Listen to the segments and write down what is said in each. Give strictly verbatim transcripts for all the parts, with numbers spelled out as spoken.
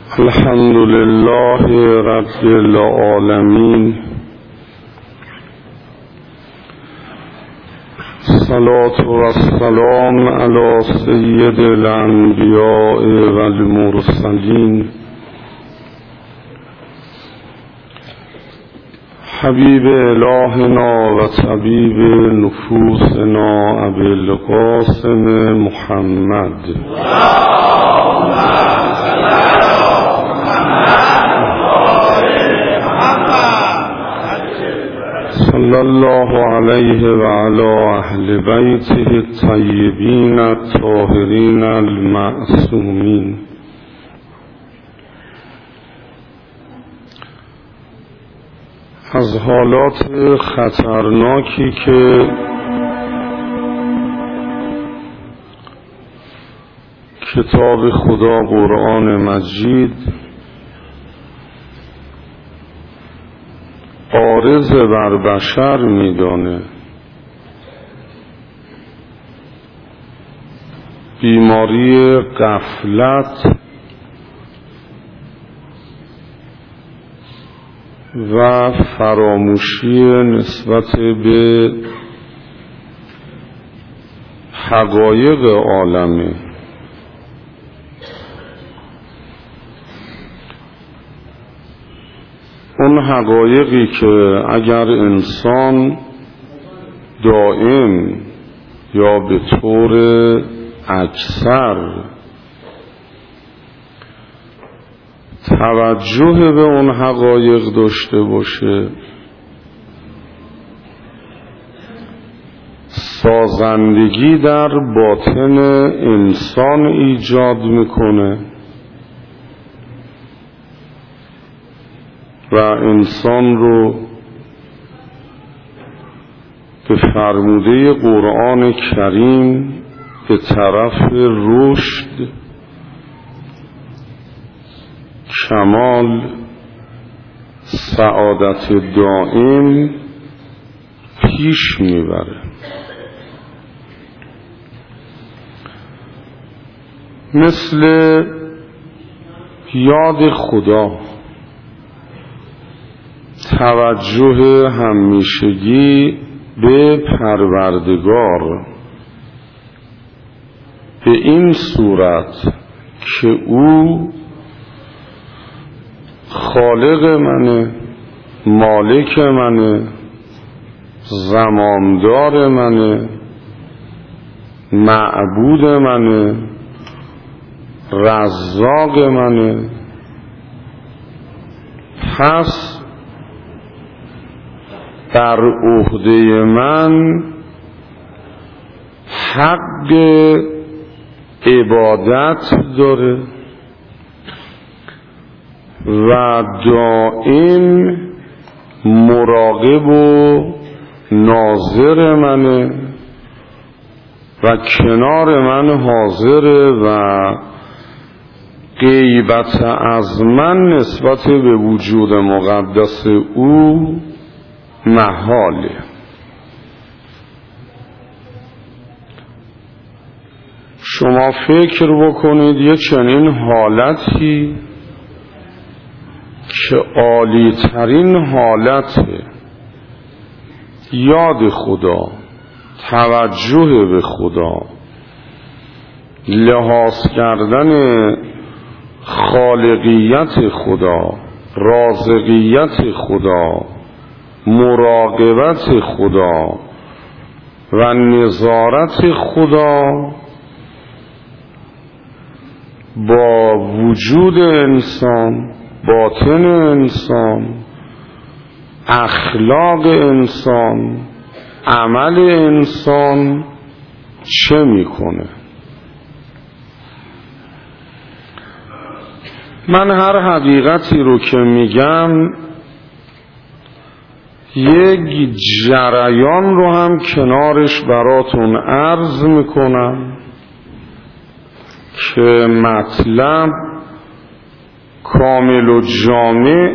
الحمد لله رب العالمین، صلاة و السلام علی سید الانبیاء و المرسلین، حبیب الهنا و طبیب نفوسنا ابی القاسم محمد صلی الله علیه و علی اهل بیته الطیبین الطاهرین المعصومین. از حالات خطرناکی که کتاب خدا قرآن مجید عارض بر بشر میدانه، بیماری غفلت و فراموشی نسبت به حقایق عالمه. اون حقایقی که اگر انسان دائم یا به طور اکثر توجه به اون حقایق داشته باشه، سازندگی در باطن انسان ایجاد میکنه و انسان رو به فرموده قرآن کریم به طرف رشد، کمال، سعادت دائم پیش میبره. مثل یاد خدا، توجه همیشگی به پروردگار به این صورت که او خالق منه، مالک منه، زمامدار منه، معبود منه، رزاق منه، پس در عهده من حق عبادت داره و دائم مراقب و ناظر منه و کنار من حاضره و غیبت از من نسبت به وجود مقدس او محاله. شما فکر بکنید یه چنین حالتی که عالی ترین حالت یاد خدا، توجه به خدا، لحاظ کردن خالقیت خدا، رازقیت خدا، مراقبت خدا و نظارت خدا با وجود انسان، باطن انسان، اخلاق انسان، عمل انسان چه میکنه. من هر حقیقتی رو که میگم یک جریان رو هم کنارش براتون عرض میکنم که مطلب کامل و جامع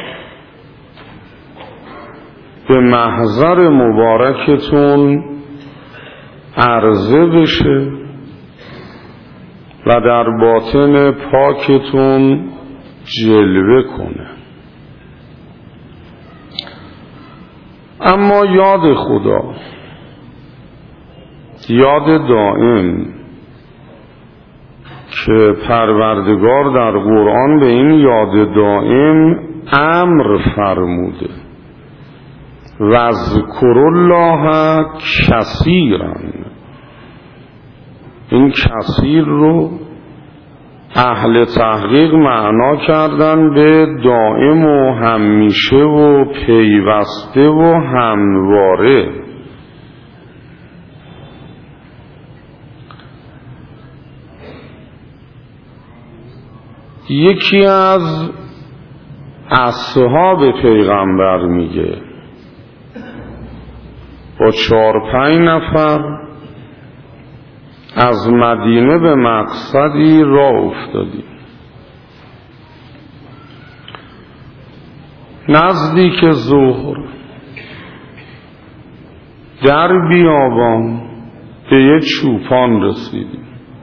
به محضر مبارکتون عرضه بشه و در باطن پاکتون جلوه کنه. اما یاد خدا، یاد دائم که پروردگار در قرآن به این یاد دائم امر فرموده، واذکروا الله کثیرا. این کثیر رو اهل تحقیق معنا کردن به دائم و همیشه و پیوسته و همواره. یکی از اصحاب پیغمبر میگه با چهار پنج نفر از مدینه به مقصدی راه افتادیم. نزدیک ظهر در بیابان به یک چوپان رسیدیم.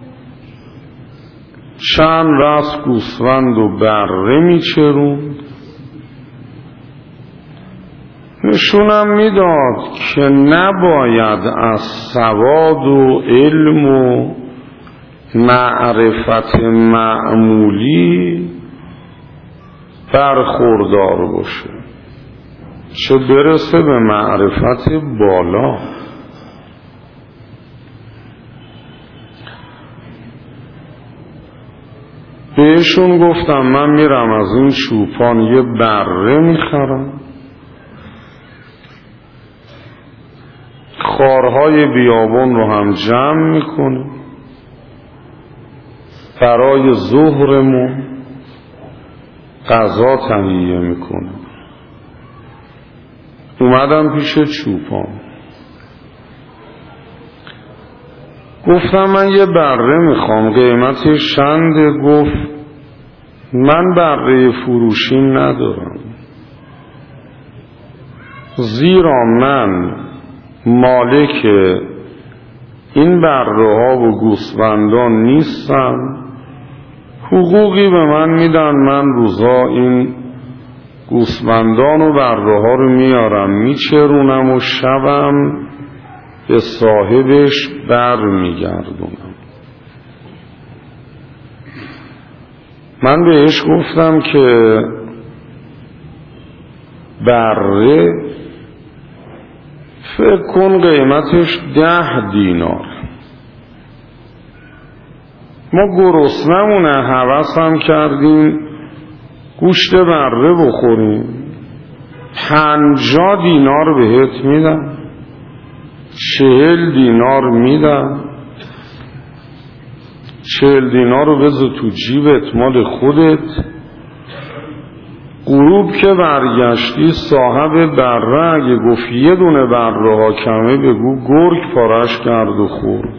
چند رأس گوسفند و بره میچروند. نشونم میداد که نباید از سواد و علم و معرفت معمولی برخوردار باشه، چه برسه به معرفت بالا. بهشون گفتم من میرم از این چوپان یه بره میخرم، خارهای بیابان رو هم جمع میکنه، برای ظهرمون غذا تهیه میکنه. اومدم پیش چوپان، گفتم من یه بره میخوام، قیمتش چنده؟ گفت من بره فروشی ندارم، زیرا من مالک این بره ها و گوسفندان نیستم، حقوقی به من میدن، من روزا این گوسفندان و بره ها رو میارم میچرونم و شبم به صاحبش بر میگردونم. من بهش گفتم که بره فکر کن قیمتش ده دینار، ما گرسنمونه هوس هم کردیم گوشت بره بخوریم، پنجاه دینار بهت میدم، چهل دینار میدم، چهل دینار رو بذار تو جیبت مال خودت. غروب که برگشتی صاحب بره اگه گفت یه دونه بره ها کمه بگو گرگ پارش کرد و خورد.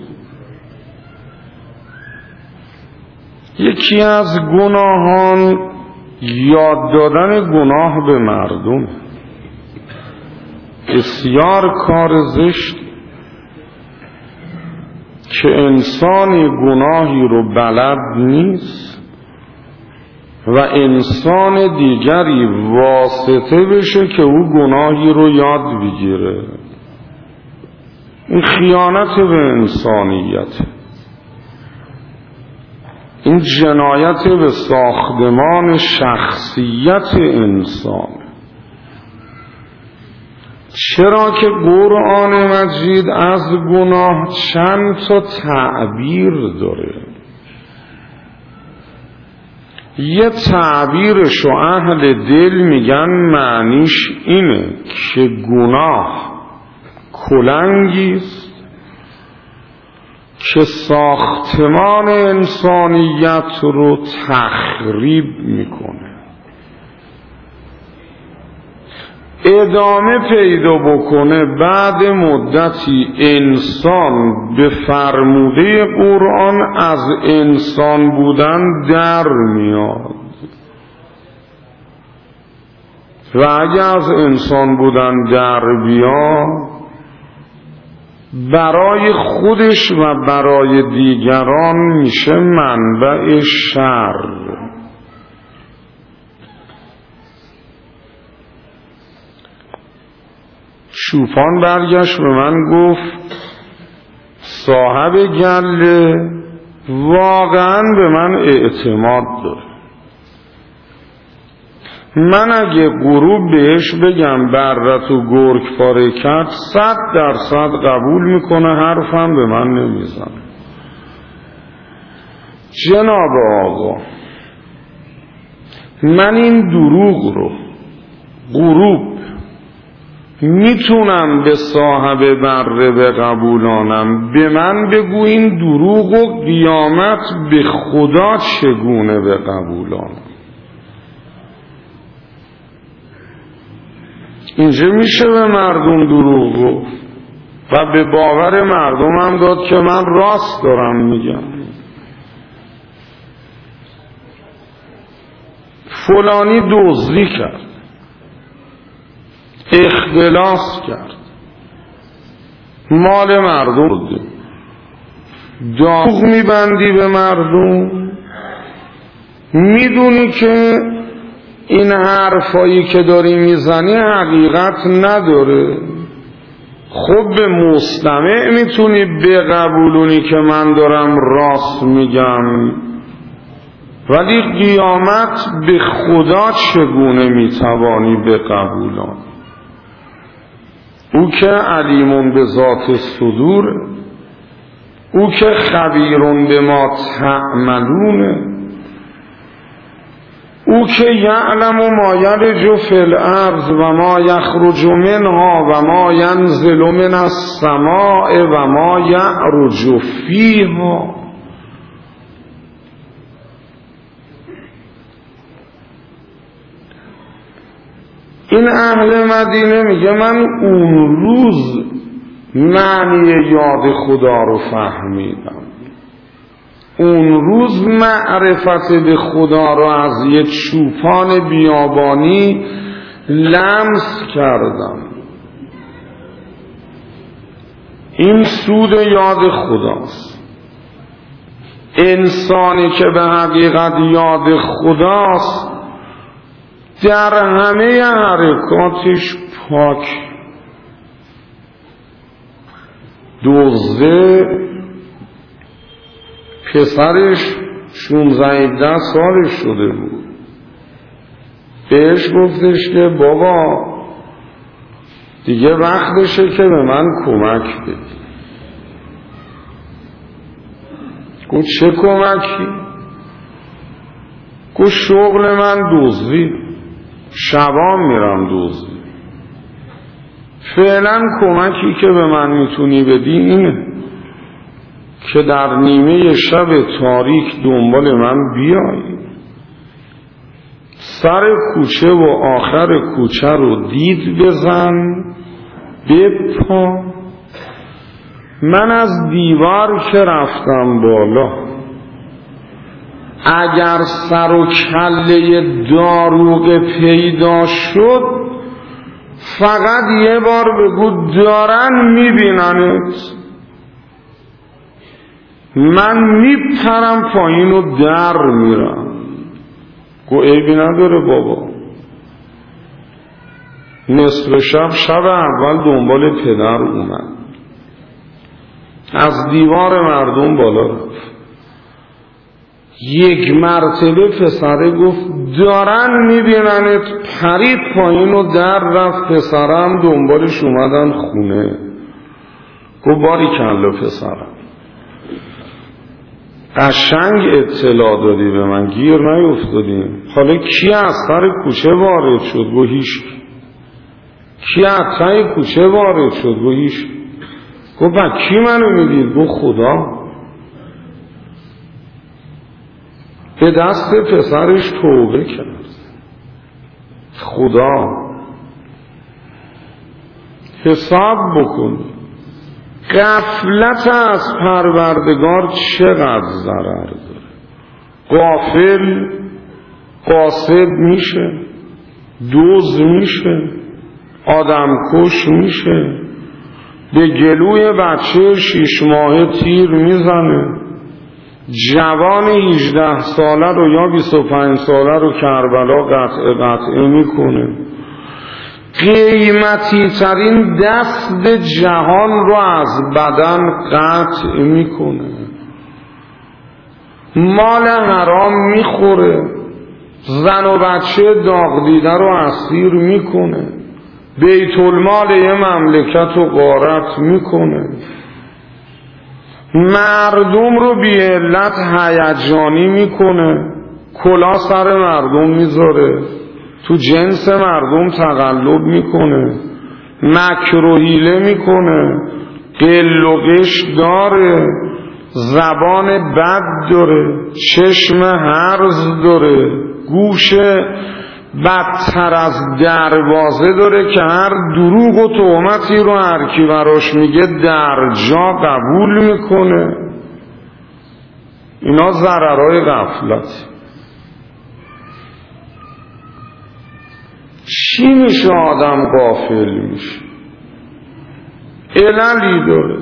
یکی از گناهان یاد دادن گناه به مردم، بسیار کار زشت که انسانی گناهی رو بلد نیست و انسان دیگری واسطه بشه که او گناهی رو یاد بگیره. این خیانت به انسانیت، این جنایت به ساختمان شخصیت انسان. چرا که قرآن مجید از گناه چند تا تعبیر داره. یه تعبیرشو اهل دل میگن معنیش اینه که گناه کلنگیست که ساختمان انسانیت رو تخریب میکنه، ادامه پیدا بکنه. بعد مدتی انسان به فرموده قرآن از انسان بودن در میاد و اگه از انسان بودن در بیاد برای خودش و برای دیگران میشه منبع شر. چوپان برگشت به من گفت صاحب گله واقعا به من اعتماد داره، من اگه غروب بهش بگم برت و گرگ پاره کرد صد درصد قبول میکنه، حرفم به من نمیزنه. جناب آقا من این دروغ رو غروب میتونم به صاحب بره بقبولانم، به من بگو این دروغ و قیامت به خدا چگونه بقبولانم. اینجا میشه به مردم دروغ گفت و به باور مردم هم داد که من راست دارم میگم. فلانی دزدی کرد، اختلاس کرد، مال مردم بود، دروغ میبندی به مردم، میدونی که این حرفایی که داری میزنی حقیقت نداره، خب به مستمع میتونی بقبولونی که من دارم راست میگم، ولی قیامت به خدا چگونه میتوانی بقبولان؟ او که علیمون به ذات صدور، او که خبیرون به ما تعملونه، او که یعلم ما یلج فی الارض و ما یخرج منها و ما ینزل من السماء و ما یعرج فیها. این اهل مدینه میگه من اون روز معنی یاد خدا رو فهمیدم، اون روز معرفت به خدا رو از یک چوپان بیابانی لمس کردم. این سود یاد خداست. انسانی که به حقیقت یاد خداست در همه حرکاتش پاک. دزده پسرش شونزده سالش شده بود، بهش گفتش که بابا دیگه وقتشه که به من کمک بدی. گفت چه کمکی؟ گفت شغل من دزدی، شبام میرم دزدی، فعلا کمکی که به من میتونی بدی اینه که در نیمه شب تاریک دنبال من بیایی، سر کوچه و آخر کوچه رو دید بزن بپا. من از دیوار که رفتم بالا اگر سر و کله داروغ پیدا شد فقط یه بار بگو دارن میبیننت، من میپرم پایین و در میرم. گو عیبی نداره بابا. نصف شب شب اول دنبال پدر اومد، از دیوار مردم بالا رفت، یک مرتبه پسره گفت دارن میبیننت، پرید پایین و در رفت. پسرم دنبالش اومدن خونه. گفت باری کلا پسرم قشنگ اطلاع دادی به من، گیر نیفتادیم. حالا کی از سر کوچه وارد شد؟ گو هیچ. کی از ته کوچه وارد شد؟ گو هیچ. گو با کی منو میدید؟ گو خدا. به دست پسرش توبه کرد. خدا حساب بکنی غفلت از پروردگار چقدر ضرر داره. غافل قاصد میشه، دزد میشه، آدمکش میشه، به گلوی بچه شیش ماهه تیر میزنه، جوان هجده ساله رو یا بیست و پنج ساله رو کربلا قطع قطعه میکنه، قیمتی ترین دست جهان رو از بدن قطع میکنه، مال حرام میخوره، زن و بچه داغ دیده رو اسیر میکنه، بیت المال یه مملکت رو غارت میکنه، مردم رو بی علت هیجانی میکنه، کلا سر مردم میذاره، تو جنس مردم تقلب میکنه، مکر و حیله میکنه، قل و قش داره، زبان بد داره، چشم هرز داره، گوش بدتر از دروازه داره که هر دروغ و تهمتی رو هر کی براش میگه در جا قبول میکنه. اینا ضررهای غفلت. چی میشه آدم غافل میشه؟ عللی داره.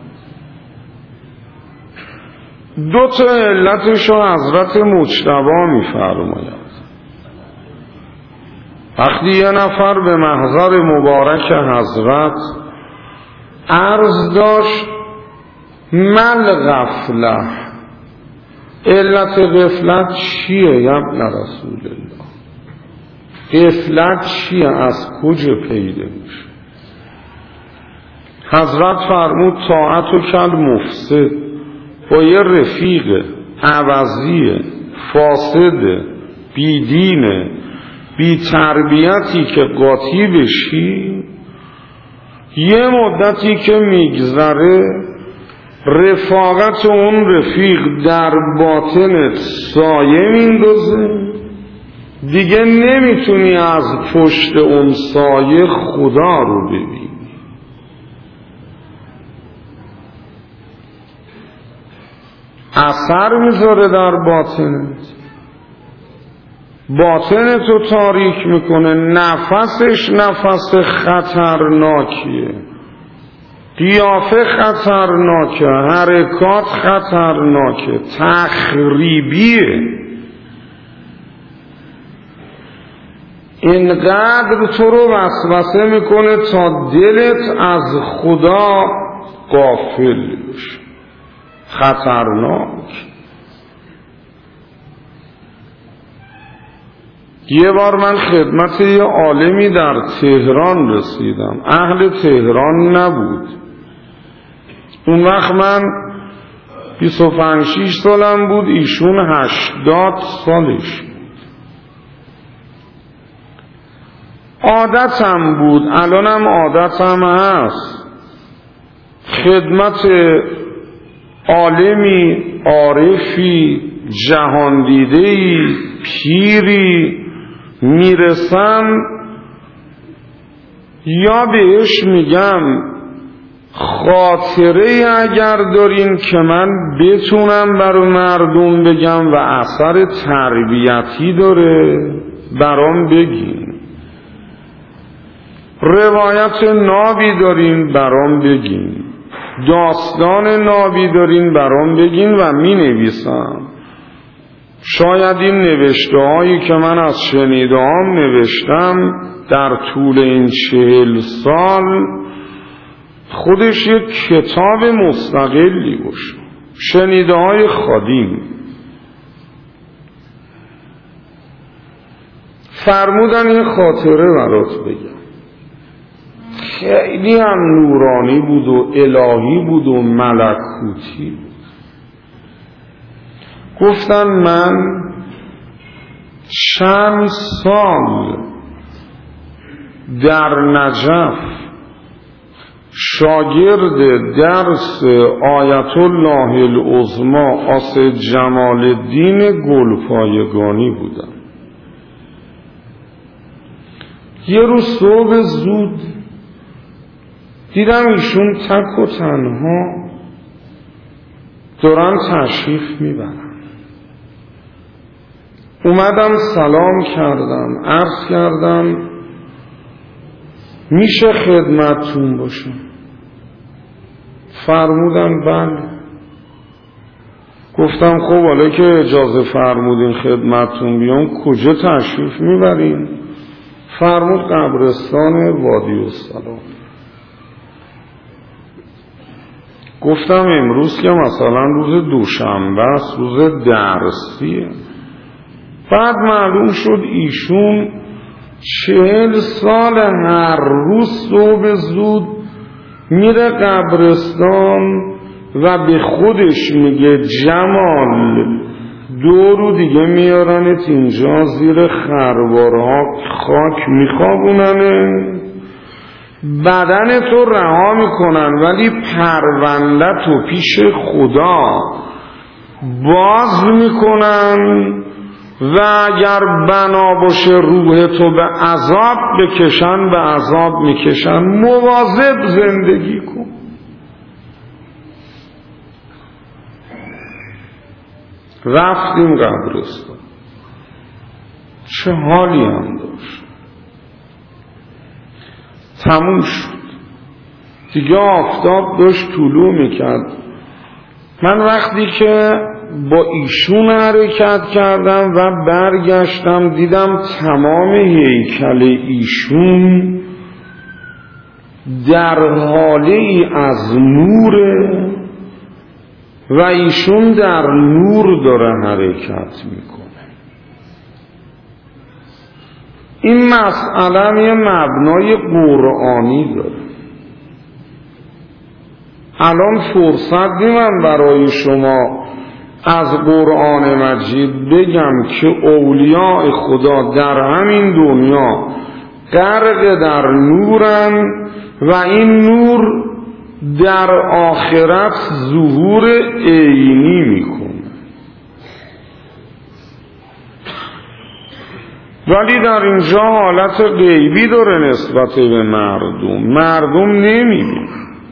دو تا علتشو حضرت مجتبی میفرماید. وقتی یه نفر به محضر مبارک حضرت عرض داشت مل غفله، علت غفلت چیه یا ابن رسول الله؟ غفلت چیه؟ از کجا پیدا میشه؟ حضرت فرمود طاعت و کل مفسد، با یه رفیق عوضیه، فاسده، بیدینه، بی تربیتی که قاطی بشی، یه مدتی که میگذره رفاقت اون رفیق در باطنت سایه میندازه، دیگه نمیتونی از پشت اون سایه خدا رو ببینی. اثر میذاره در باطنت، باطنتو تاریک میکنه، نفسش نفس خطرناکیه، قیافه خطرناکه، حرکات خطرناکه، تخریبیه. اینقدر تو رو وسوسه میکنه تا دلت از خدا غافل بشه. خطرناک. یه بار من خدمت یه عالمی در تهران رسیدم، اهل تهران نبود. اون وقت من بیست و پنج شش سالم بود، ایشون هشتاد سالش بود. عادتم بود، الانم عادتم هست، خدمت عالمی، عارفی، جهان دیده‌ای، پیری میرسم، یا بهش میگم خاطره اگر دارین که من بتونم برای مردم بگم و اثر تربیتی داره برام بگین، روایت نابی دارین برام بگین، داستان نابی دارین برام بگین و می نویسم. شاید این نوشته هایی که من از شنیده هم نوشتم در طول این چهل سال خودش یک کتاب مستقلی باشه، شنیده های خادیم. فرمودن این خاطره برات بگم، خیلی هم نورانی بود و الهی بود و ملکوتی بود. گفتن من چند سال در نجف شاگرد درس آیت الله العظمی اسد جمال الدین گلپایگانی بودم. یه روز صبح زود دیدم ایشون تک و تنها دارن تشریف میبرن. اومدم سلام کردم، عرض کردم میشه خدمتتون باشم؟ فرمودن بله. گفتم خب حالا که اجازه فرمودین خدمتتون بیام کجا تشریف میبرین؟ فرمود قبرستان وادی السلام. گفتم امروز که مثلا روز دوشنبه است، روز درسیه. بعد معلوم شد ایشون چهل سال هر روز صبح زود میره قبرستان و به خودش میگه جمال دو رو دیگه میارنت اینجا زیر خروارها خاک میخوابوننه، بدن تو رها میکنن ولی پرونده تو پیش خدا باز میکنن و اگر بنا باشه روح تو به عذاب بکشن به عذاب میکشن. مواظب زندگی کن. رفتیم قبرستان. چه حالی هم داشت. تموم شد دیگه، آفتاب داشت طلوع میکرد. من وقتی که با ایشون حرکت کردم و برگشتم دیدم تمام هیکل ایشون در حاله ای از نوره و ایشون در نور داره حرکت میکنه. این مسئله یه مبنای قرآنی داره. الان فرصت نیستم برای شما از قرآن مجید بگم که اولیاء خدا در همین دنیا غرق در نورن و این نور در آخرت ظهور عینی میکنه. ولی در اینجا حالت غیبی داره نسبت به مردم. مردم نمیبینن.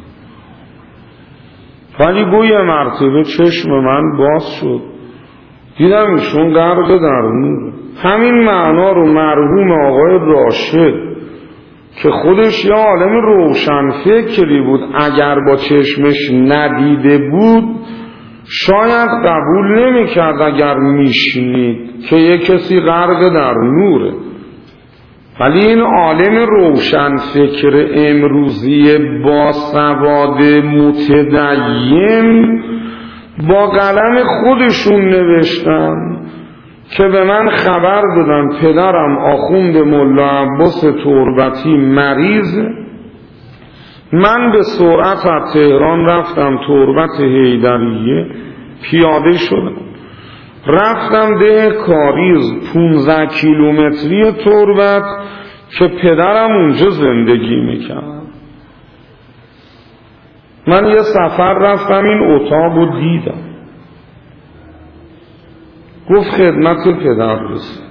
ولی گوی مرتبه چشم من باز شد، دیدم ایشون غرق در نور. همین معنا رو مرحوم آقای راشد که خودش یه عالم روشن فکری بود، اگر با چشمش ندیده بود شاید قبول نمی کرد اگر میشنید که یه کسی غرق در نوره. ولی این عالم روشن فکر امروزی با سواد متدین با قلم خودشون نوشتن که به من خبر دادن پدرم آخوند ملا عباس تربتی مریضه. من به سرعت از تهران رفتم تربت حیدریه، پیاده شدم رفتم ده کاریز پونزده کیلومتری تربت که پدرم اونجا زندگی میکرد. من یه سفر رفتم این اتاق رو دیدم. گفت خدمت پدر رسید.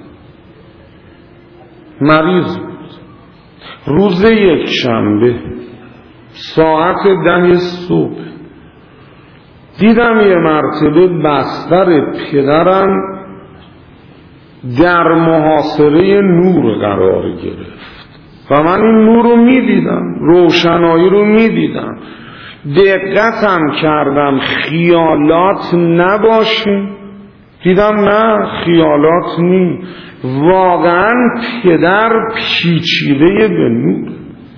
مریض بود. روز یک شنبه ساعت ده صبح دیدم یه مرتبه بستر پدرم در محاصره نور قرار گرفت و من این نور رو می دیدم، روشنایی رو می دیدم. دقتم کردم خیالات نباشه، دیدم نه خیالات نی، واقعا پدر پیچیده به نور.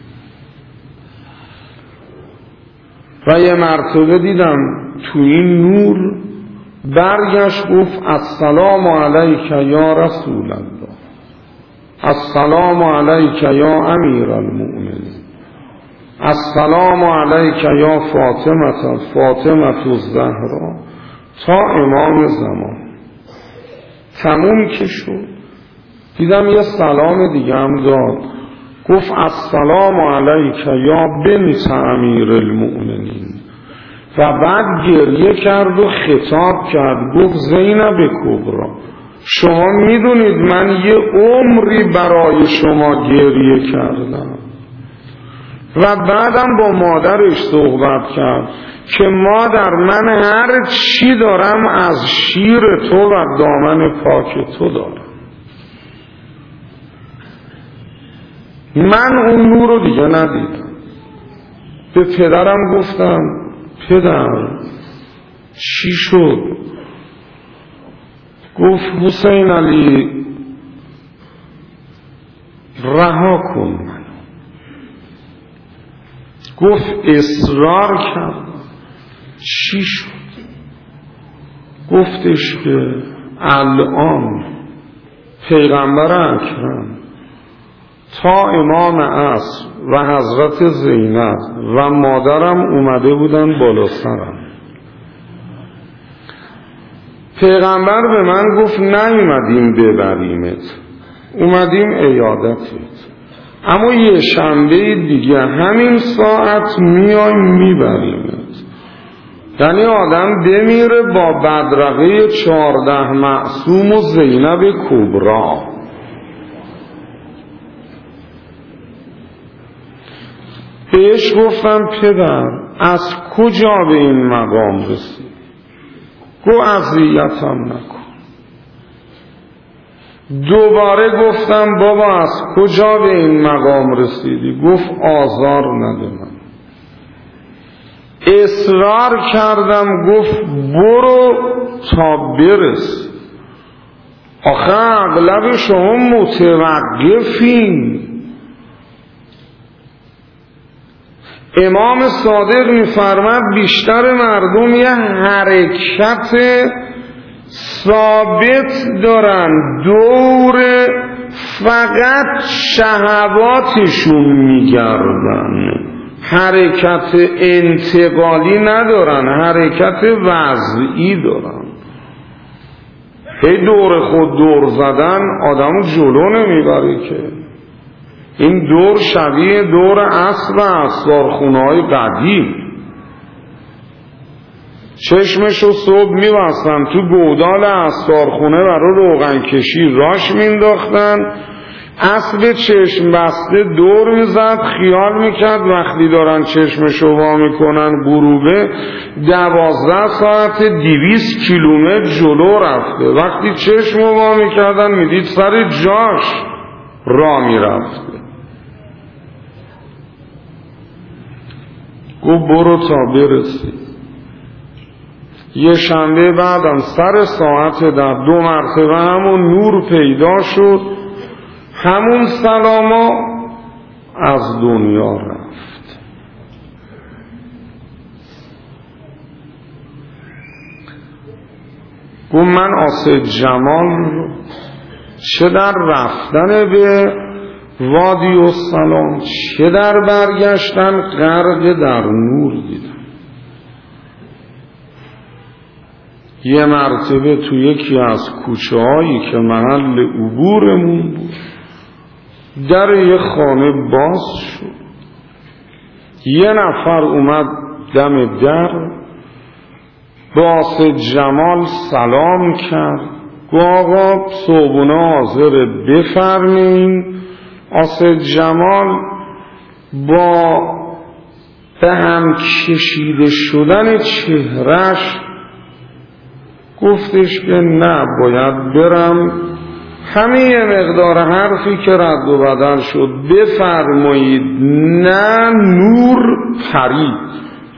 و یه مرتبه دیدم تو این نور برگشت گفت السلام علیک یا رسول الله، السلام علیک یا امیر المؤمنین، السلام علیک یا فاطمه فاطمه الزهرا تا امام زمان. تموم که شد دیدم یه سلام دیگه هم داد، گفت السلام علیک یا بنت امیر المؤمنین و بعد گریه کرد و خطاب کرد گفت زینب کبرا شما میدونید من یه عمری برای شما گریه کردم. و بعدم با مادرش صحبت کرد که مادر من هر چی دارم از شیر تو و دامن پاک تو دارم. من اون نور رو دیگه ندیدم. به پدرم گفتم پدر چی شد؟ گفت حسین علی رها کن من. گفت اصرار کردم. چی شد؟ گفتش که الان پیغمبر اکرم تا امام عصر و حضرت زینب و مادرم اومده بودن بالا سرم. پیغمبر به من گفت نیومدیم ببریمت، اومدیم عیادتت، اما یه شنبه دیگه همین ساعت میایم میبریمت. یعنی آدم بمیره با بدرقه چهارده معصوم و زینب کبرا. بهش گفتم پدر از کجا به این مقام رسید؟ گو اذیتم نکن. دوباره گفتم بابا از کجا به این مقام رسیدی؟ گفت آزار نده من. اصرار کردم. گفت برو تا برس. آخه اغلب شما متوقفین. امام صادق می‌فرماد بیشتر مردم یه حرکت ثابت دارن، دور فقط شهواتشون میگردن، حرکت انتقالی ندارن، حرکت وضعی دارن. هی دور خود دور زدن آدمو جلو نمیبره که. این دور شبیه دور عصر و اسرارخونه‌های قدیم. چشمشو صبح می‌بستن تو گودال اسرارخونه برای روغن کشی راش مینداختن، اسب چشم بسته دور میزد، خیال میکرد وقتی دارن چشمشو وا میکنن غروبه دوازده ساعت دویست کیلومتر جلو رفته. وقتی چشمو وا میکردن میدید سر جاش را میرفته. گفت برو تا برسی. یه شنبه بعدم سر ساعت در دو مرتبه همون نور پیدا شد، همون سلاما از دنیا رفت. گفت من آسد جمال رو چه در رفتن به وادی و سلام چه در برگشتن غرق در نور دیدم. یه مرتبه تو یکی از کوچه هایی که محل عبورمون بود در یه خانه باز شد. یه نفر اومد دم در، با آسد جمال سلام کرد. گفت آقا صبحونه حاضر بفرمین. آسد جمال با به هم کشیده شدن چهرش گفتش که نه باید برم، همین یه مقدار حرفی که رد و بدل شد بفرمایید. نه نور پرید.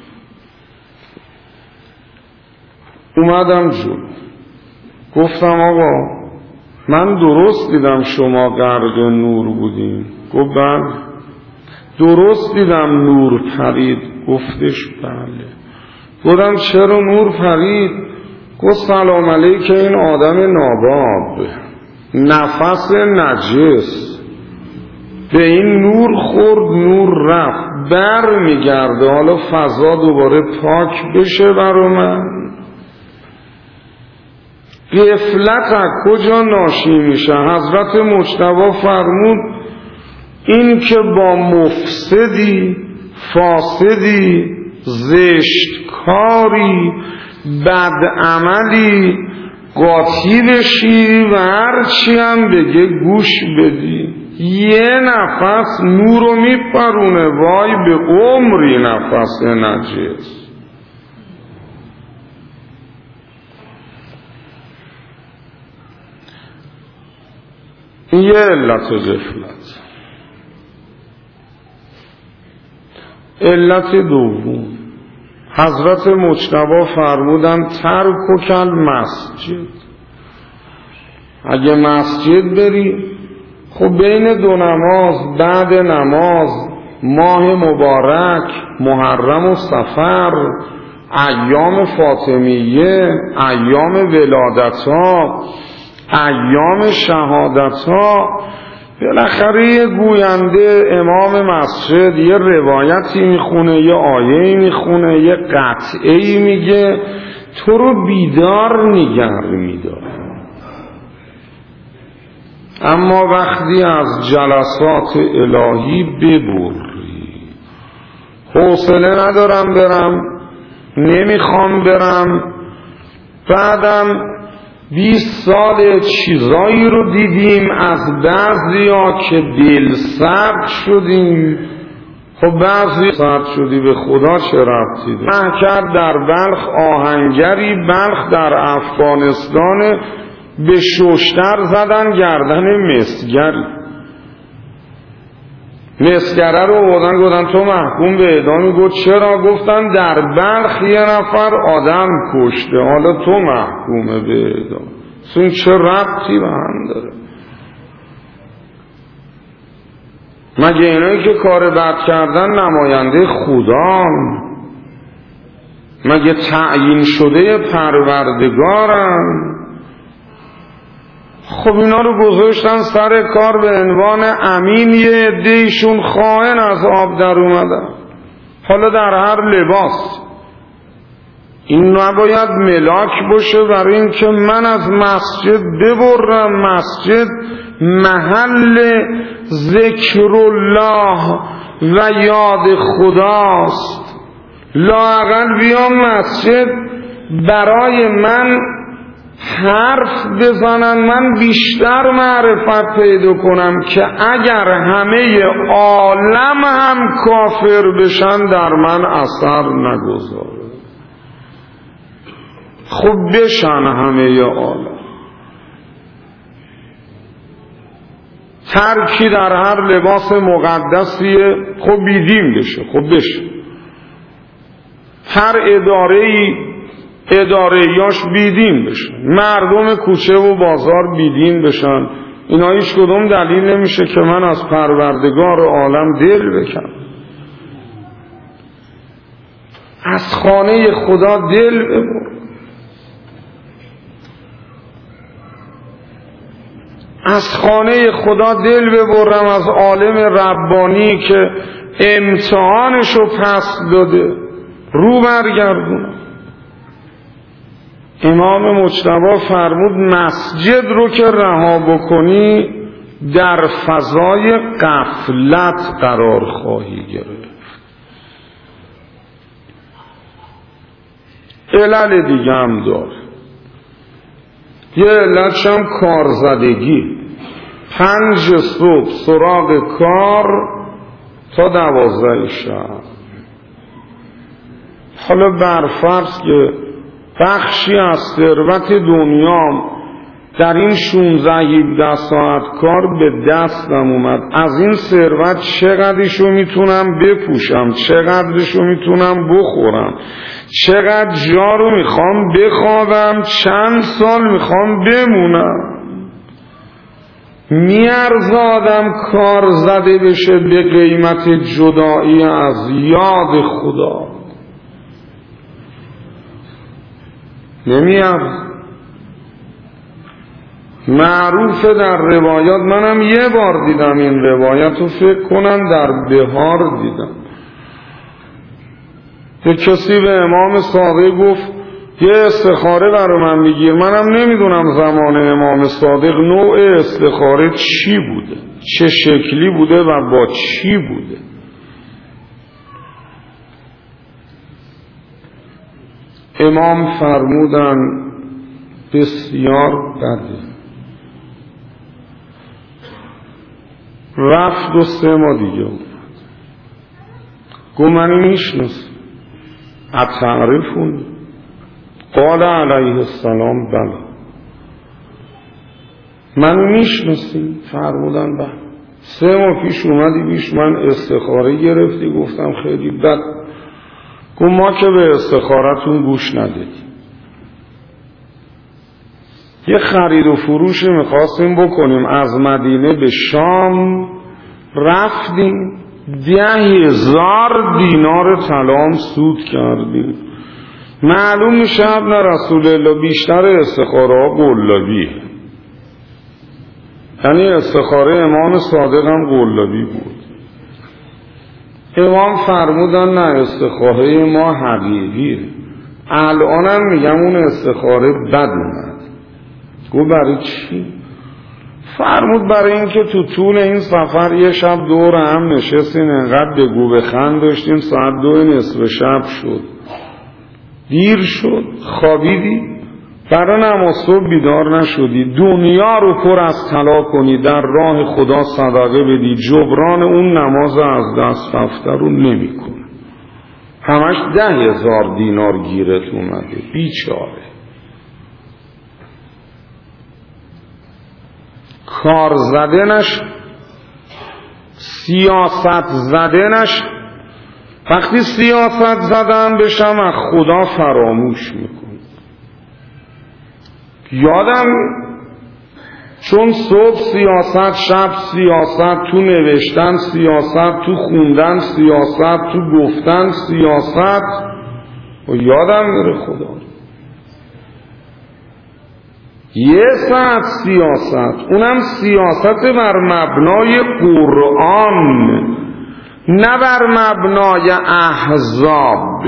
اومدم جلو گفتم آقا من درست دیدم شما غرق نور بودین؟ گفت بله. درست دیدم نور پرید؟ گفتش بله. گفتم چرا نور پرید؟ گفت سلام علیک این آدم ناباب، نفس نجس به این نور خورد، نور رفت، بر میگرده، حالا فضا دوباره پاک بشه برا من. غفلت از کجا ناشی میشه؟ حضرت مجتبی فرمود این که با مفسدی، فاسدی، زشتکاری، بدعملی قاطی بشی و هرچی هم بگه گوش بدی، یه نفس نورو میپرونه. وای به عمری نفس نجس. یه علت غفلت. علت دوم حضرت مجتبی فرمودن ترک و کل مسجد. اگه مسجد بری خب بین دو نماز، بعد نماز، ماه مبارک، محرم و صفر، ایام فاطمیه، ایام ولادت‌ها، ایام شهادت‌ها، بالاخره یه گوینده امام مسجد یه روایتی میخونه، یه آیه‌ای میخونه، یه قطعه‌ای میگه، تو رو بیدار نگه می‌داره. اما وقتی از جلسات الهی ببری، حوصله ندارم برم، نمیخوام برم، بعدم بیست سال چیزایی رو دیدیم از بعضیا که دل سرد شدیم. خب بعضی سرد شدی به خدا چه ربطی داره؟ کرد در بلخ آهنگری، بلخ در افغانستان، به ششتر زدن گردن مسگری. مسگره رو بودن گفتن تو محکوم به اعدامی. گفت چرا؟ گفتن در بلخ یه نفر آدم کشته، حالا تو محکومه به اعدام. این چه ربطی به هم داره؟ مگه اینایی که کار بد کردن نماینده خدان؟ مگه تعیین شده پروردگارن؟ خب اینا رو گذاشتن سر کار به عنوان امین، یه عده‌ایشون خائن از آب در اومدن. حالا در هر لباس. این نباید ملاک باشه برای این که من از مسجد ببرم. مسجد محل ذکر الله و یاد خداست. لااقل بیام مسجد برای من حرف بزنن، من بیشتر معرفت پیدا کنم که اگر همه عالم هم کافر بشن در من اثر نگذاره. خب بشن همه عالم، ترکی در هر لباس مقدسیه، خب بیدین بشه، خب بشه. هر اداره‌ای اداره‌یاش بیدین بشن، مردم کوچه و بازار بیدین بشن. اینا هیچ کدوم دلیل نمیشه که من از پروردگار عالم دل بکنم. از خانه خدا دل ببر. از خانه خدا دل ببرم، از عالم ربانی که امتحانشو پس داده رو برگردونم. امام مجتبی فرمود مسجد رو که رها بکنی در فضای غفلت قرار خواهی گرفت. علل دیگه هم داره. یه علتش هم کارزدگی. پنج صبح سراغ کار تا دوازده شب. حالا برفرض که بخشی از ثروت دنیام در این شونزده هفده ساعت کار به دستم اومد، از این ثروت چقدرشو میتونم بپوشم، چقدرشو میتونم بخورم، چقدر جا رو میخوام بخوابم، چند سال میخوام بمونم. میارزه آدم کار زده بشه به قیمت جدایی از یاد خدا؟ نمیارزه. معروفه در روایات، منم یه بار دیدم این روایت رو، فکر کنم در بهار دیدم. یه کسی به امام صادق گفت یه استخاره برای من بگیر. منم نمیدونم زمان امام صادق نوع استخاره چی بوده، چه شکلی بوده و با چی بوده. امام فرمودن بسیار بده. رفت و سه ما دیگه اومد. گو منی میشناسی؟ اتعرفون؟ قال علیه السلام بله. منو میشناسی؟ فرمودن بله. سه ماه پیش اومدی بیش من استخاره گرفتی؟ گفتم خیلی بد. گو ما که به استخارتون گوش ندید. یه خرید و فروشی میخواستیم بکنیم، از مدینه به شام رفتیم، ده هزار دینار طلا سود کردیم. معلوم میشه نه رسول الله بیشتر استخاره ها قلابیه، یعنی استخاره امام صادق هم قلابی بود. امام فرمودن نه استخاره ما حقیقیه. الانم میگم اون استخاره بد اومد. گو برای چی؟ فرمود برای اینکه تو طول این سفر یه شب دور هم نشستین، انقدر بگو بخند داشتیم، ساعت دو نصف شب شد، دیر شد، خوابیدی، برای نماز صبح بیدار نشدی، دنیا رو پر از طلا کنی، در راه خدا صدقه بدی، جبران اون نماز از دست رفته رو نمی کنی. همش ده هزار دینار گیرت اومده، بیچاره. کار زده نش، سیاست زده نش. وقتی سیاست زدن بشم از خدا فراموش میکن. یادم چون صبح سیاست، شب سیاست، تو نوشتن سیاست، تو خوندن سیاست، تو گفتن سیاست، و یادم میره خدا. یه ساعت سیاست، اونم سیاست بر مبنای قرآن، نه بر مبنای احزاب.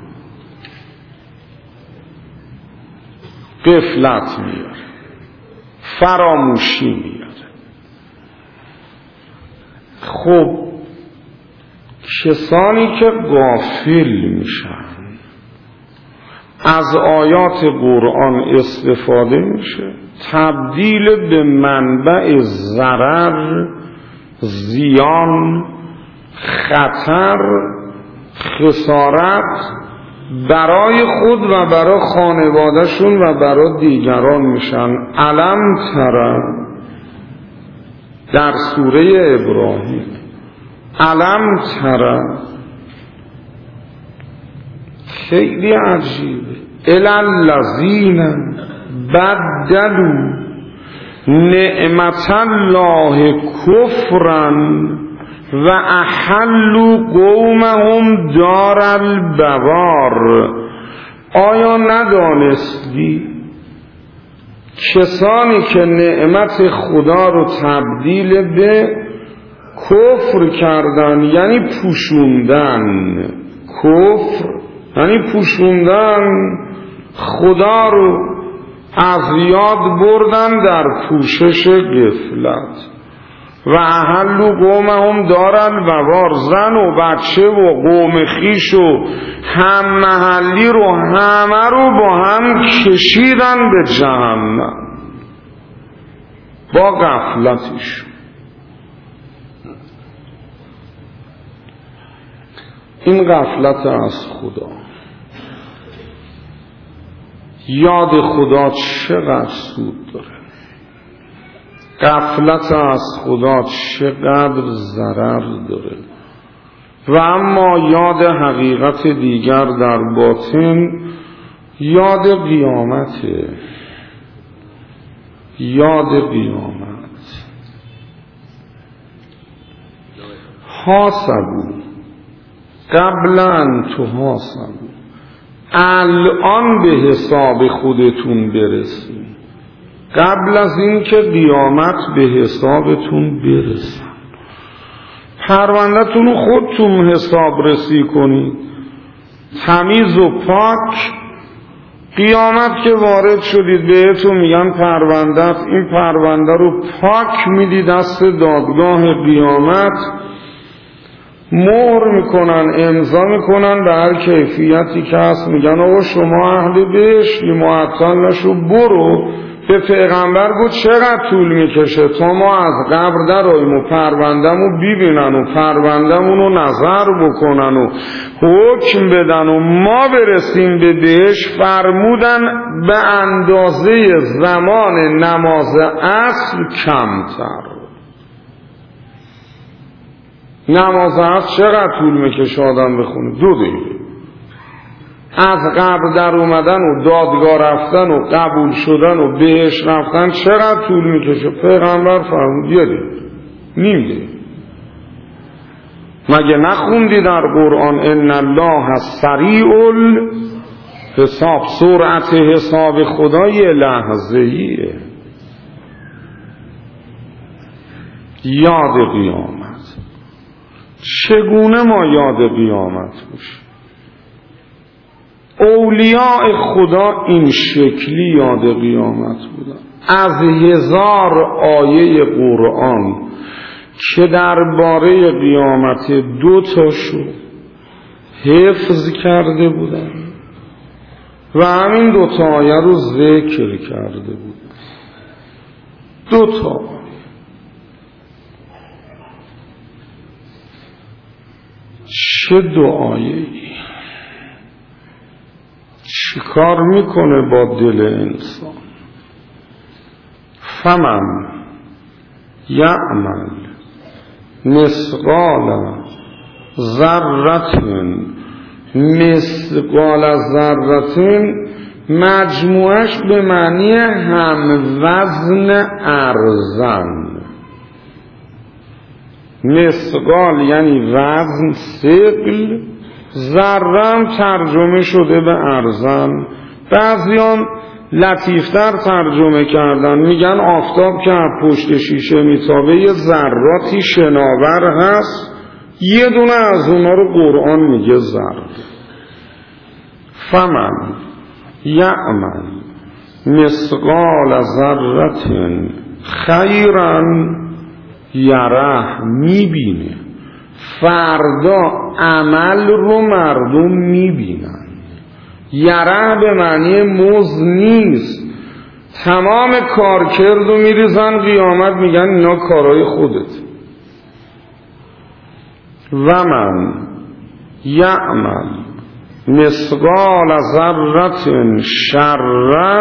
غفلت میاره، فراموشی میاره. خب کسانی که غافل میشن از آیات قرآن استفاده میشه، تبدیل به منبع ضرر، زیان، خطر، خسارت برای خود و برای خانوادهشون و برای دیگران میشن. علم تر در سوره ابراهیم، علم تر خیلی عجیبه. الالذین بدلوا نعمت الله کفرا و احلوا قومهم دار البوار. آیا ندانستی کسانی که نعمت خدا رو تبدیل به کفر کردن، یعنی پوشوندن، کفر یعنی پوشوندن، خدا رو از یاد بردن در پوشش غفلت. و اهلوا قومهم دار البوار، زن و بچه و قوم خیش و هم محلی رو همه رو با هم کشیدن به جهنم با غفلتش. این غفلت از خدا. یاد خدا چقدر سود داره، غفلت از خدا چقدر ضرر داره. و اما یاد حقیقت دیگر در باطن، یاد قیامته، یاد قیامت. حاسبوا قبل ان تحاسبوا، الان به حساب خودتون برسید قبل از این که قیامت به حسابتون برسن. پرونده‌تون رو خودتون حساب رسی کنید، تمیز و پاک. قیامت که وارد شدید بهتون میگن پرونده‌ت، این پرونده رو پاک میدی دست دادگاه قیامت، مهر میکنن، امضا میکنن به هر کیفیتی که هست، میگن آقا شما اهل بهشتی، معطل نشو، برو. به پیغمبر گفت چقدر طول میکشه تا ما از قبر درآییم و پرونده‌مو ببینن و پرونده‌مون رو نظر بکنن و حکم بدن و ما برسیم به بهشت؟ فرمودن به اندازه زمان نماز عصر کمتر. نماز عصر چقدر طول میکشه آدم بخونه؟ دو دقیقه. از قبر در اومدن و دادگاه رفتن و قبول شدن و بهش رفتن چقدر طول میکشه؟ پیغمبر فرمود یه دقیقه، نیم دقیقه. مگه نخوندی در قرآن ان الله سریع الحساب؟ سرعت حساب خدا یه لحظه ایه. یاد قیامت، چگونه ما یاد قیامت باشیم؟ اولیاء خدا این شکلی یاد قیامت بودن. از هزار آیه قرآن که درباره قیامت دو تاشو حفظ کرده بودن و همین دو تا آیه رو ذکر کرده بودن. دو تا چه دو آیه چی کار میکنه با دل انسان؟ فمن یعمل مثقال ذرة مثقال ذرة مجموعش به معنی هم وزن ارزن. مثقال یعنی وزن، ثقل، ذره ترجمه شده به ارزن. بعضیان لطیفتر ترجمه کردن، میگن آفتاب که از پشت شیشه میتابه یه ذراتی شناور هست، یه دونه از اونا رو قرآن میگه ذره. فمن یعمل مثقال ذره خیرا یره، میبینه. فردا عمل رو مردم میبینن. یره به معنی مزد نیست. تمام کارکرد رو میریزن قیامت، میگن اینا کارهای خودت. و من یعمل مثقال ذره شرا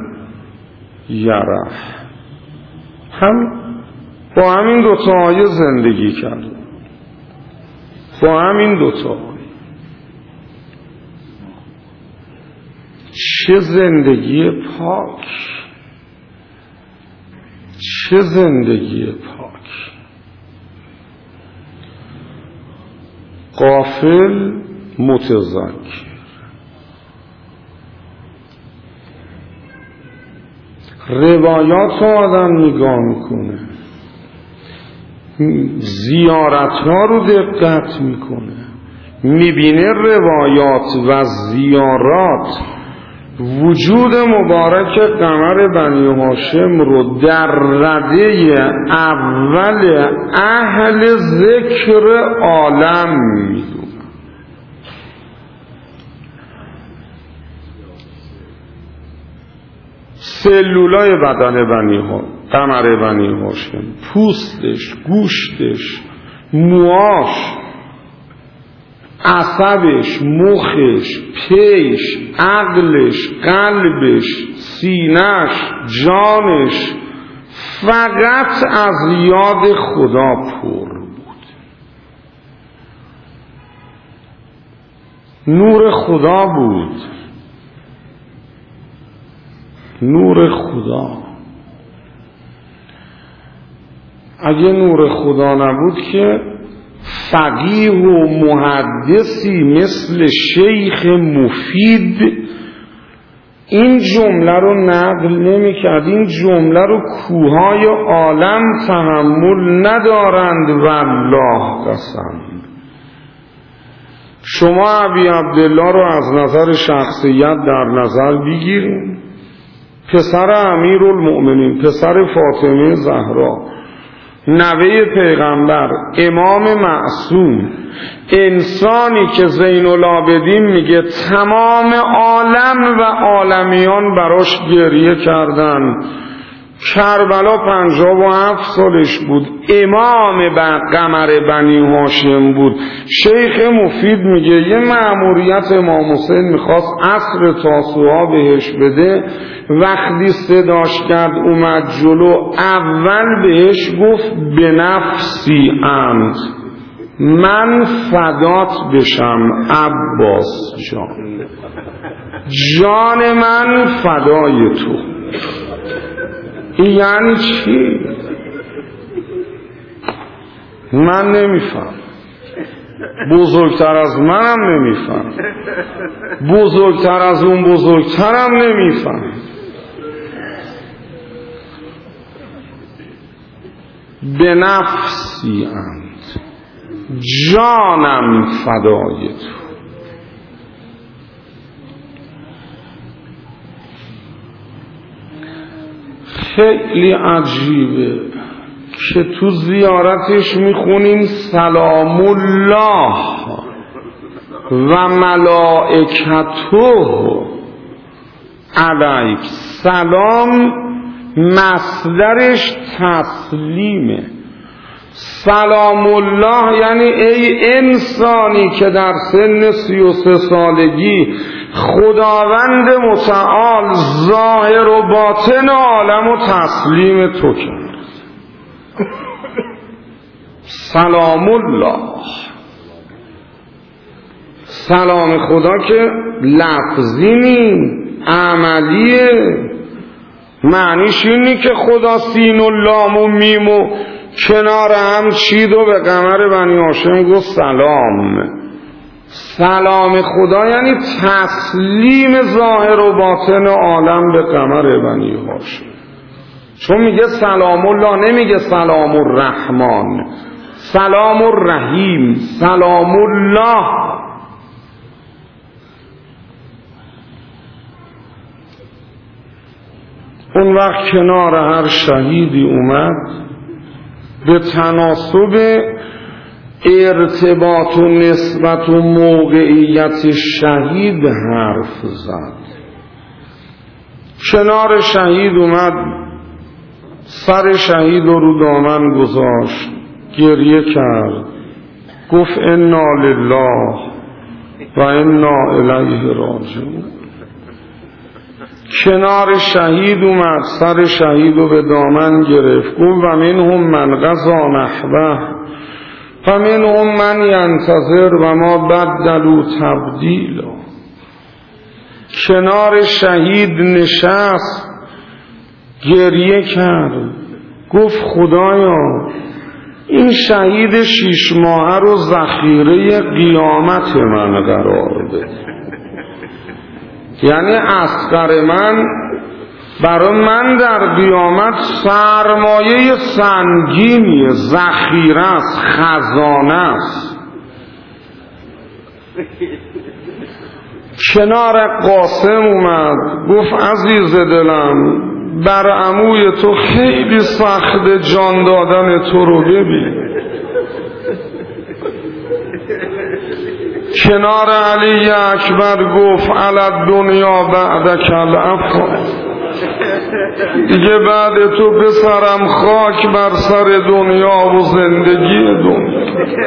یره. هم با همین دوتا آیه زندگی کرد، با همین دوتا آیه. چه زندگی پاک، چه زندگی پاک. غافل متذکر. روایات آدم نگاه میکنه، زیارت ها رو دقت میکنه، میبینه روایات و زیارات وجود مبارک قمر بنی هاشم رو در رده اول اهل ذکر عالم میدونه. سلولای بدن بنی ها قمر بنی هاشم، پوستش، گوشتش، موهاش، عصبش، مخش، پیش، عقلش، قلبش، سینهش، جانش فقط از یاد خدا پر بود. نور خدا بود، نور خدا. اگه نور خدا نبود که فقیه و محدثی مثل شیخ مفید این جمله رو نقل نمی کرد. این جمله رو کوههای عالم تحمل ندارند والله قسم. شما ابی عبدالله رو از نظر شخصیت در نظر بگیریم، پسر امیرالمؤمنین، پسر فاطمه زهرا، نوه پیغمبر، امام معصوم، انسانی که زین العابدین میگه تمام عالم و عالمیان براش گریه کردن. کربلا پنجاه و هفت سالش بود، امام قمر بنی هاشم بود. شیخ مفید میگه یه مأموریت امام حسین میخواست عصر تاسوعا بهش بده، وقتی صداش کرد اومد جلو، اول بهش گفت به نفسی انت، من فدات بشم عباس جان، جان من فدای تو. این یعنی چی؟ من نمیفهم، بزرگتر از منم نمیفهم، بزرگتر از اون بزرگترم نمیفهم. به نفسی انت، جانم فدای تو. خیلی عجیبه که تو زیارتش میخونیم سلام الله و ملائکته علیک. سلام مصدرش تسلیمه. سلام الله یعنی ای انسانی که در سن سی و سه سالگی خداوند متعال ظاهر و باطن عالم و تسلیم تو کرد. سلام الله، سلام خدا که لفظی نی، عملیه. معنیش اینی که خدا سین و لام و میم و کنار هم چید و به قمر بنی هاشم گفت سلام. سلام خدا یعنی تسلیم ظاهر و باطن عالم به قمر بنی هاشم. چون میگه سلام الله، نمیگه سلام الرحمن، سلام الرحیم، سلام الله. اون وقت کنار هر شهیدی اومد به تناسب ارتباط و نسبت و موقعیت شهید حرف زد. کنار شهید اومد، سر شهید رو رو دامن گذاشت، گریه کرد، گفت انا لله و انا الیه راجعون. کنار شهید اومد، سر شهید رو به دامن گرفت، گفت و منهم من قضا نحبه و منهم من ینتظر و ما بدلوا تبدیلا. کنار شهید نشست، گریه کرد، گفت خدایا این شهید شیش ماهه رو ذخیره قیامت من قرار بده. یعنی اصغر من برای من در قیامت سرمایه سنگینی، ذخیره است، خزانه است. کنار قاسم اومد، گفت عزیز دلم بر عموی تو خیلی سخت جان دادن تو رو ببین. کنار علی اکبر گفت علی دنیا بعدک العفو، دیگه بعد تو بسرم خاک بر سر دنیا و زندگی دنیا.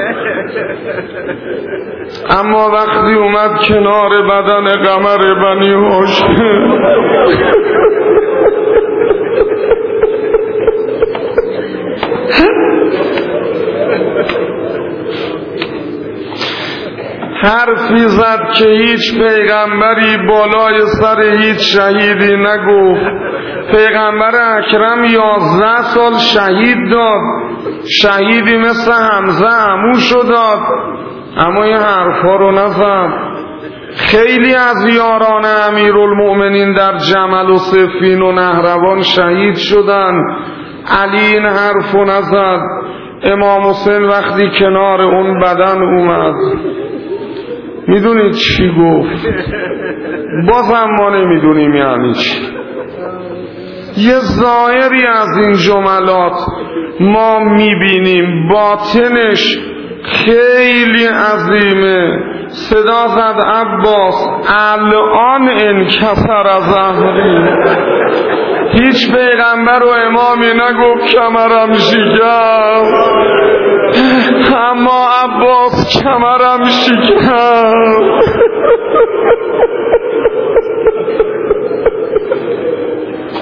اما وقتی اومد کنار بدن قمر بنی هاشم، حرفی زد که هیچ پیغمبری بالای سر هیچ شهیدی نگفت. پیغمبر اکرم یازده سال شهید داد، شهیدی مثل حمزه عموشو داد، اما این حرفا رو نزد. خیلی از یاران امیرالمؤمنین در جمل و صفین و نهروان شهید شدن، علی این حرفو نزد. امام حسین وقتی کنار اون بدن اومد، میدونید چی گفت؟ بازم ما نمیدونیم یعنی چی. یه ظاهری از این جملات ما میبینیم، باطنش خیلی عظیمه. صدا زد عباس الان انکسر از ظهری. هیچ پیغمبر و امامی نگفت کمرم شکست، اما عباس کمرم شکست.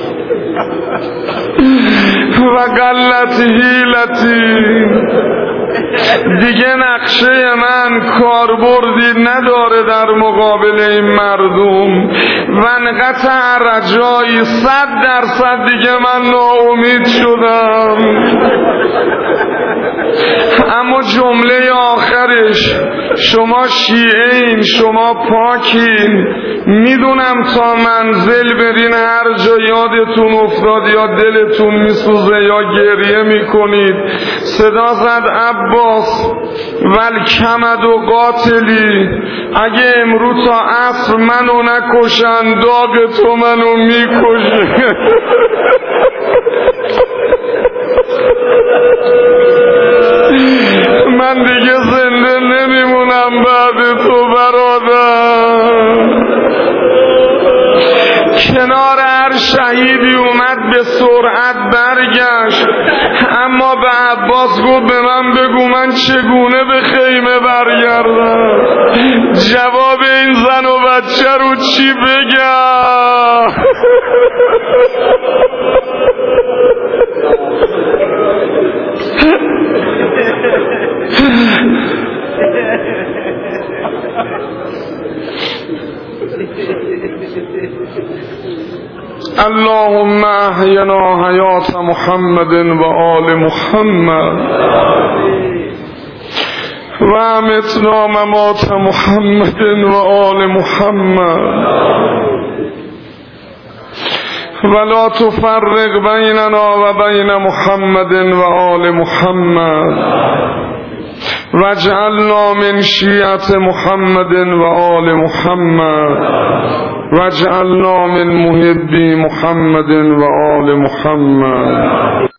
و قلت حیلتی دیگه نقشه من کاربردی نداره در مقابل این مردم و انقطع رجایی، صد درصد دیگه من ناامید شدم. اما جمله آخرش شما شیعه این، شما پاکین، میدونم تا منزل برین هر جا یادتون افتاد یا دلتون میسوزه یا گریه میکنید صدا زد عباس والکمد و قاتلی، اگه امرو تا عصر منو نکشن داغ تو منو میکشه. من دیگه زنده نمیمونم بعد تو برادر. کنار هر شهیدی اومد به سرعت برگشت، اما به عباس گفت به من بگو من چگونه به خیمه برگردم، جواب این زن و بچه رو چی بگم؟ اللهم احینا حیات محمد و آل محمد و امتنا ممات محمد و آل محمد ولا تفرق بیننا و بین محمد و آل محمد واجعلنا من شیعة محمد و آل محمد واجعلنا من محبی محمد و آل محمد.